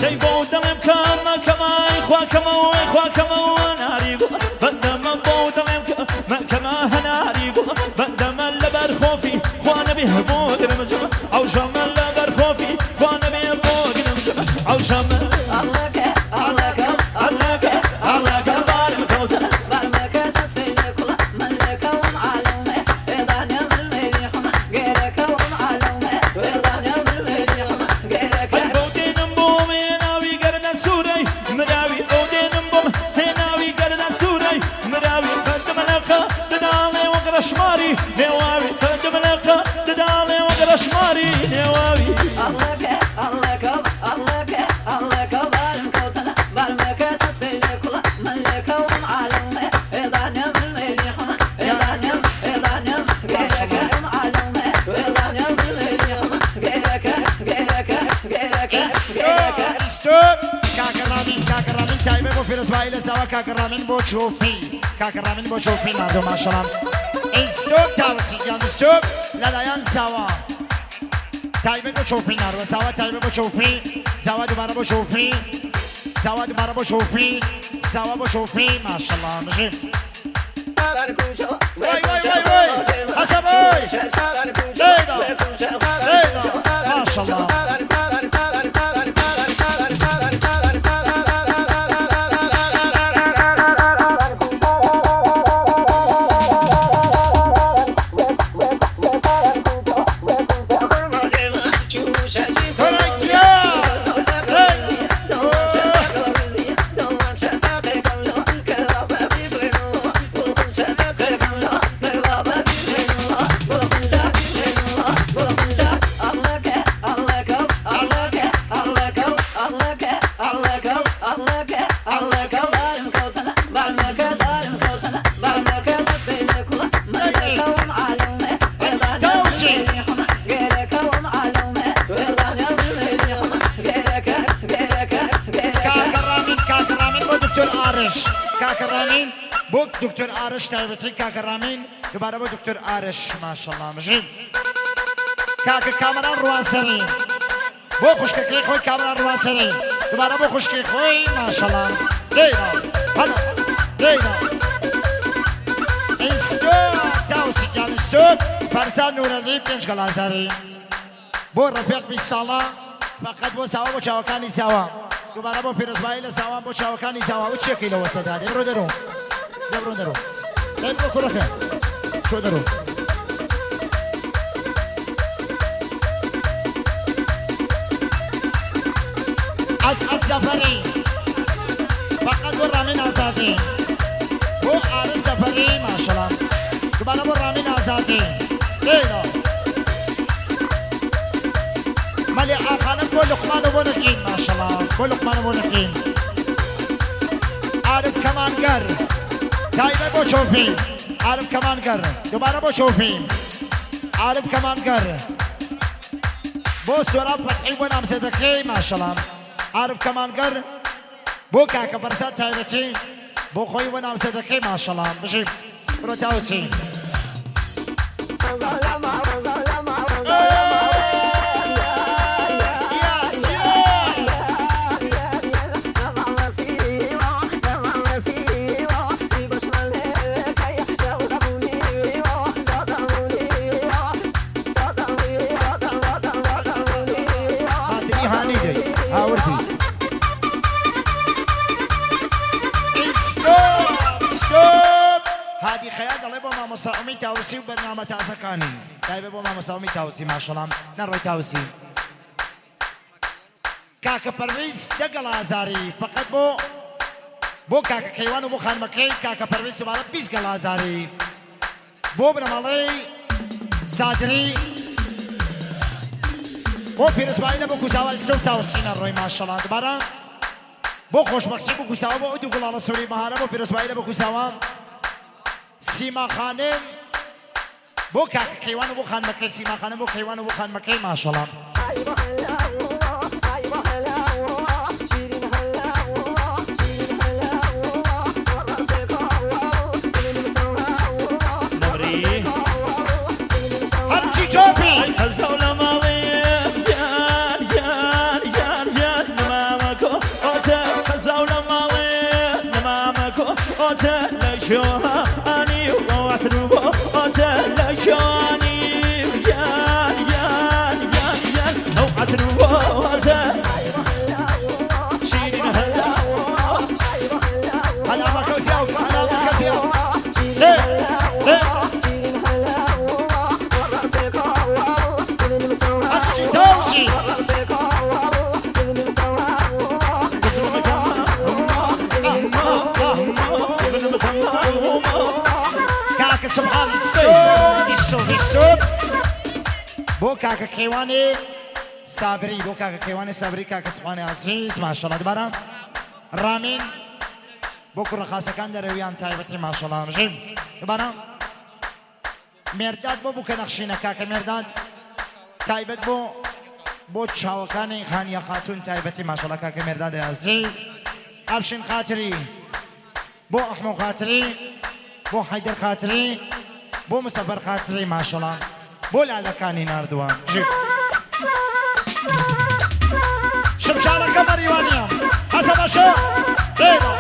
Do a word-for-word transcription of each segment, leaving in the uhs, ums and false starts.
دەی بۆ دڵێم کەمە کەمای خوا کەمەوەی خوا کەمەوە ناری بوو بەندەمە بۆ دڵێم کەمە کەمە هەناری بوو بەندەمە لەبەر خۆفی خوا نەبێ بۆ گرمجم ئەو ژەمە لەبەر خۆفی خوا نەبێ بۆ گرمجم ئەو ژەمە ئەڵەکە ئەڵەکە ئەڵەکە ئەڵەکە بارم کەوتە بارمەکە دەستێنێ کوڵە مەلەکەوم عالەمێ ئێدانێ ملمێری حمە گێرەکەوم عالەمێ ئێدانێ ملمێری حمە گێرەکە ئەی بۆ دێنم بۆم هێناوی گەردە سوورەی مراوی بۆ دێنم بۆم هێناوی گەردە سوورەی مراوی قەدمەلەکە دداڵێ وەک ڕەشماری نێواوی قەدمەلەکە دداڵێ وەک ڕەشماری نێواوی ئەڵەکە ئەڵەکە ئەڵەکە ئەڵەکە بارم کەوتەنە بارمەکە دەستێنێ کوڵە مەلەکەوم عالەمێ ئێدانێ ملمێری حمە ئێدانێ ئێدانێ گێرەکەم عالەمێ ئێدانێ ملمێری حمە گێرەکە گێرەکە گێرەکە گێرەکە ستوب کاکەڕامین کاکەڕامین تایبێ بۆ فیرۆزبایی لەساوە کاکەڕامین بۆ چۆپی کاکەڕامین بۆ چۆپی ناردۆ ماشەڵام ستوب تاوسیگیان ستوب لەلایەن زاوا تایبێ بۆ چۆپی ناردۆ زاوا تایبێ بۆ چۆپی زاوا دووبارە بۆ چۆپی زاوا دووبارە بۆ چۆپی زاوا بۆ چۆپی ماشەڵڵا بژێ وای وای وای وای حەسەبۆی لێدا لێدا ماشەڵڵا کاکەڕامین بۆ دکتۆر ئارش تایبەتی کاکەڕامین دووبارە بۆ دکتۆر ئارش ماشەڵڵا مژین کاکە کامەران ڕوانسەری بۆ خوشکەکەی خۆی کامەران ڕوانسەری دووبارە بۆ خوشکی خۆی ماشەڵڵا لێدا هەڵە لێدا ئیستۆپ تاوسیگیان ئیستۆپ فەرزان نورەلی پێنج گەڵازاری بۆ ڕەفیق بیست ساڵە فەقەت بۆ زاوا بۆ چاوەکانی زاوا دووبارە بۆ پیرۆزبایی لە زاوان بۆ چاوەکانی زاوا و چێکی لەوە سەدا دێ بڕۆ دەرۆ دێ بڕۆ دەرۆ دێ بڕۆ کوڕەکە چۆ دەرۆ ئەسعەد زەفەری فەقەت بۆ ڕامین ئازادی بۆ ئارش زەفەری ماشەڵڵا دووبارە بۆ ڕامین ئازادی لێدا مەلی ئاخانم بۆ لوقمانە بۆ نەکین ماشەڵڵا بۆ لوقمانە بۆ نەکین عارف کەمانگەر تایبەت بۆ چۆپی عارف کەمانگەر دووبارە بۆ چۆپی عارف کەمانگەر بۆ سۆراب فەتحی بۆ نامزەدەکەی ماشەڵڵا عارف کەمانگەر بۆ کاکە فەرزاد تایبەتی بۆ خۆی بۆ نامزەدەکەی ماشەڵڵا بژی بڕۆ تاوچی هادی خەیات دەڵێ بۆ مامۆستا ئومید تاوسی و بەرنامە تازەکانی تایبەت بۆ مامۆستا ئومید تاوسی ماشەڵڵا نەڕۆی تاوسی کاکە پەرویز دە گەڵازاری فەقەت بۆ بۆ کاکە کەیوان و بۆ خانمەکەی کاکە پەرویز دووبارە بیست گەڵازاری بۆ بنەماڵەی زادری بۆ پیرۆزبایی لە بۆ کوزاوە ئیستۆ تاوسی نەڕۆی ماشەڵڵا دووبارە بۆ خۆشبەختی بۆ کوزاوە بۆ ئەو دوو گوڵاڵە سووری مەهارە بۆ پیرۆزبایی لە بۆ کوزاوە سیما خانم بۆ کاکە کەیوان و بۆ خانمەکەی سیما خانم بۆ کەیوان و بۆ خانمەکەی ماشەڵڵا هەرچی چۆپی هەزەو لە ماڵێ یان یان یان یان نەماوە أتلك شواني وأتنبو أتلك شواني يان يان يان يان أو أتنبو أتلك شيرين هلا هلا مكوسياو هلا مكوسياو ليه ليه أتجي توشي كاك سبحان ستوب ستوب ستوب بو كاك كيواني صابري بو كاك كيواني صابري كاك سبحان عزيز ما شاء الله دبارا رامين بو كرة خاصة كان درويان تايبتي ما شاء الله رجيم دبارا مرداد بو بو كنخشينا كاك مرداد تايبت بو بو تشاوكاني خانيا خاتون تايبتي ما شاء الله كاك مرداد عزيز أبشن خاطري بو أحمو خاطري بو حيدر خاطري بو مسافر خاطري ما شاء الله بو لالكاني ناردوان جيب شمشانا كمري وانيام حسب شو دينا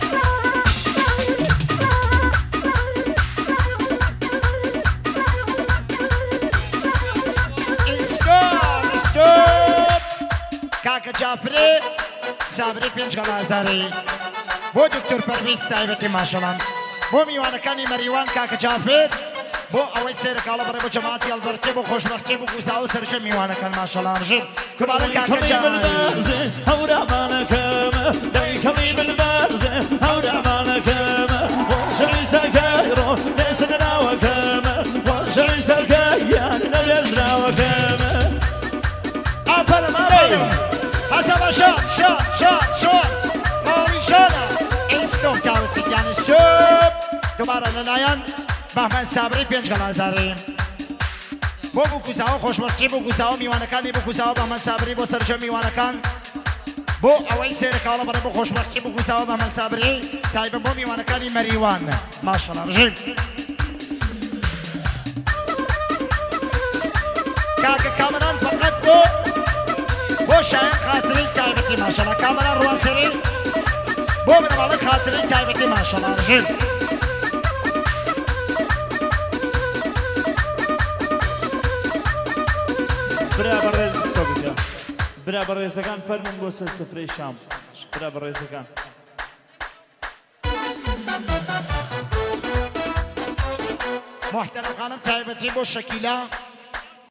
اسكوب اسكوب كاكا جابري صابري بينج غلازاري بو دكتور پرویز تایبتی ماشالله بو میوانکانی مریوان کاک جافر بو اوی سیر کالا برای بو جماعتی البرتی بو خوشبختی بو گوزاو سرچه میوانکان ماشالله رجیم کبارا کاک جافر هورا مانکم دیکمی بالبرزه هورا مانکم وشوی سکایرو نسنا وکم وشوی سکایان نجزنا وکم آفرم آفرم حسب شان شان شان شان مالی شانه استوب تاوسید یعنی استوب دوباره لنایان بهمن صبری پنج گلازاری بو بو کوزاو خوشبختی بو کوزاو میوانکانی بو کوزاو بهمن صبری بو سرجه میوانکان بو اوی سیر کالا برای بو خوشبختی بو کوزاو بهمن صبری تایب بو میوانکانی مریوان ماشالله رجیم کاک کامران فقط بو بو شاید خاطری تایبتی ماشالله کامران روانسری بو من مالك خاطري تايبتي ما شاء الله رجيم برا برا السوبيا برا برا سكان فرمن بو سفري شام برا برا سكان محترم خانم تايبتي بو شكيلة